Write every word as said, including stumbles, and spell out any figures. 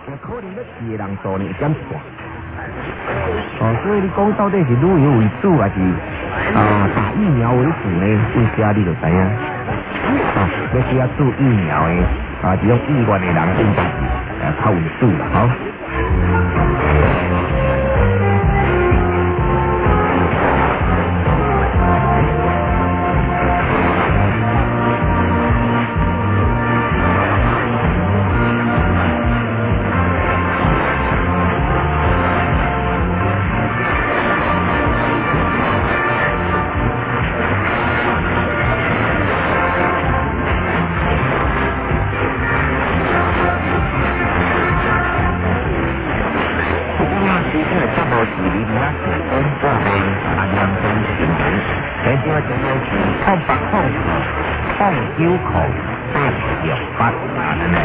可能要治的人数呢会减一半。哦，所以你讲到底是旅游为主还是啊打疫苗为主呢？为啥你就知影？啊，要需要注疫苗的啊，这种意愿的人应该是呃较为主啦，好。控八控控九控八六八啊，真系